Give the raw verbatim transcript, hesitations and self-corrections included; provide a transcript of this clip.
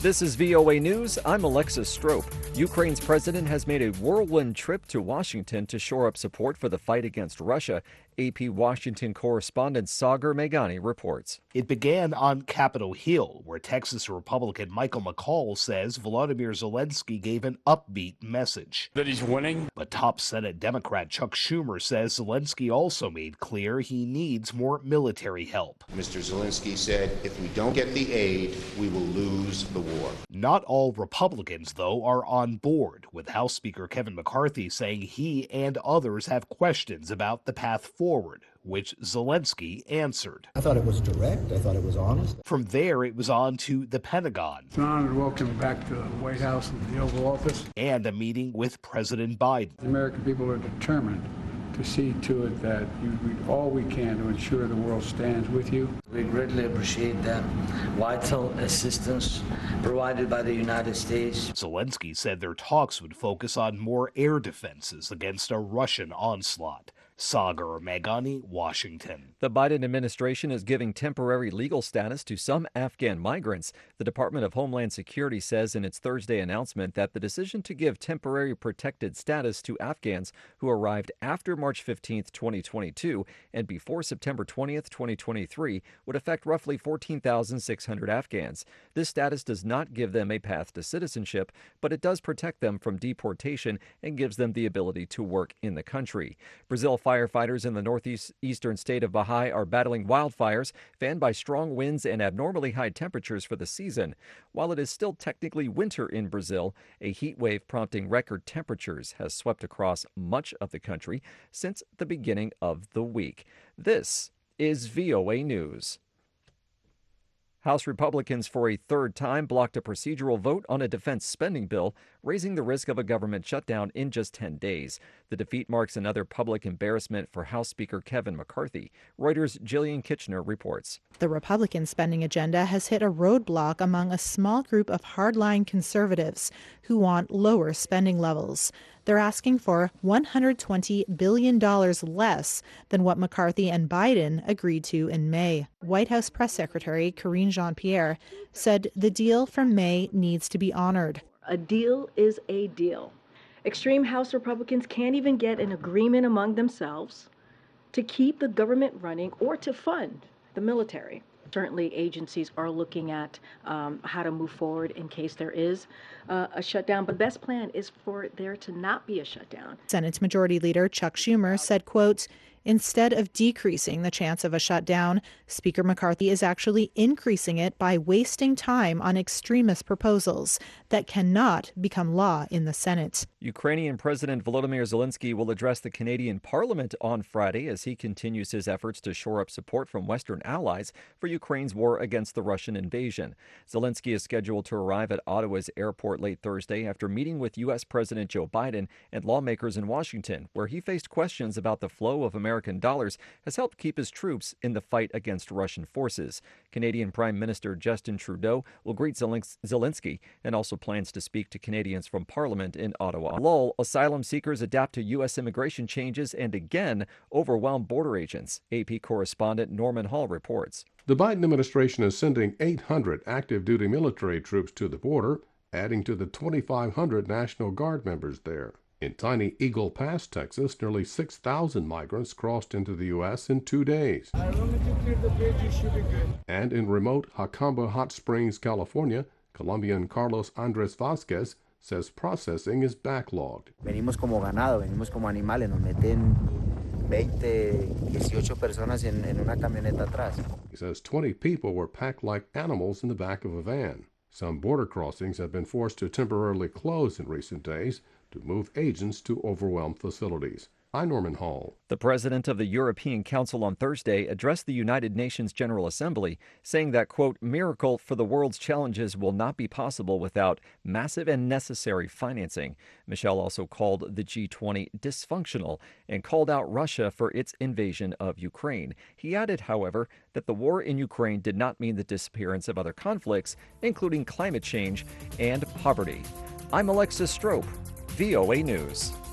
This is V O A News. I'm Alexis Strope. Ukraine's president has made a whirlwind trip to Washington to shore up support for the fight against Russia. A P Washington correspondent Sagar Meghani reports. It began on Capitol Hill, where Texas Republican Michael McCaul says Volodymyr Zelensky gave an upbeat message. That he's winning. But top Senate Democrat Chuck Schumer says Zelensky also made clear he needs more military help. Mister Zelensky said, if we don't get the aid, we will lose the war. Not all Republicans, though, are on board, with House Speaker Kevin McCarthy saying he and others have questions about the path forward, which Zelensky answered. I thought it was direct. I thought it was honest. From there, it was on to the Pentagon. It's an honor to welcome you back to the White House and the Oval Office. And a meeting with President Biden. The American people are determined to see to it that you do all we can to ensure the world stands with you. We greatly appreciate that vital assistance provided by the United States. Zelensky said their talks would focus on more air defenses against a Russian onslaught. Sagar Meghani, Washington. The Biden administration is giving temporary legal status to some Afghan migrants. The Department of Homeland Security says in its Thursday announcement that the decision to give temporary protected status to Afghans who arrived after March fifteenth, twenty twenty-two and before September twentieth, twenty twenty-three would affect roughly fourteen thousand six hundred Afghans. This status does not give them a path to citizenship, but it does protect them from deportation and gives them the ability to work in the country. Brazil firefighters in the northeastern state of Bahia are battling wildfires fanned by strong winds and abnormally high temperatures for the season. While it is still technically winter in Brazil, a heat wave prompting record temperatures has swept across much of the country since the beginning of the week. This is V O A News. House Republicans for a third time blocked a procedural vote on a defense spending bill, raising the risk of a government shutdown in just ten days. The defeat marks another public embarrassment for House Speaker Kevin McCarthy. Reuters' Jillian Kitchener reports. The Republican spending agenda has hit a roadblock among a small group of hardline conservatives who want lower spending levels. They're asking for one hundred twenty billion dollars less than what McCarthy and Biden agreed to in May. White House Press Secretary Karine Jean-Pierre said the deal from May needs to be honored. A deal is a deal. Extreme House Republicans can't even get an agreement among themselves to keep the government running or to fund the military. Certainly, agencies are looking at um, how to move forward in case there is uh, a shutdown. But the best plan is for there to not be a shutdown. Senate Majority Leader Chuck Schumer said, quote, instead of decreasing the chance of a shutdown, Speaker McCarthy is actually increasing it by wasting time on extremist proposals that cannot become law in the Senate. Ukrainian President Volodymyr Zelensky will address the Canadian Parliament on Friday as he continues his efforts to shore up support from Western allies for Ukraine's war against the Russian invasion. Zelensky is scheduled to arrive at Ottawa's airport late Thursday after meeting with U S President Joe Biden and lawmakers in Washington, where he faced questions about the flow of American American dollars has helped keep his troops in the fight against Russian forces. Canadian Prime Minister Justin Trudeau will greet Zelensky and also plans to speak to Canadians from Parliament in Ottawa. Lull, asylum seekers adapt to U S immigration changes and again overwhelm border agents. A P correspondent Norman Hall reports. The Biden administration is sending eight hundred active duty military troops to the border, adding to the twenty-five hundred National Guard members there. In tiny Eagle Pass, Texas, nearly six thousand migrants crossed into the U S in two days. And in remote Jacamba Hot Springs, California, Colombian Carlos Andres Vasquez says processing is backlogged. Venimos como ganado, venimos como animales, nos meten veinte, dieciocho personas en, en una camioneta atrás. He says twenty people were packed like animals in the back of a van. Some border crossings have been forced to temporarily close in recent days to move agents to overwhelmed facilities. I'm Norman Hall. The president of the European Council on Thursday addressed the United Nations General Assembly, saying that, quote, miracle for the world's challenges will not be possible without massive and necessary financing. Michel also called the G twenty dysfunctional and called out Russia for its invasion of Ukraine. He added, however, that the war in Ukraine did not mean the disappearance of other conflicts, including climate change and poverty. I'm Alexis Strope, V O A News.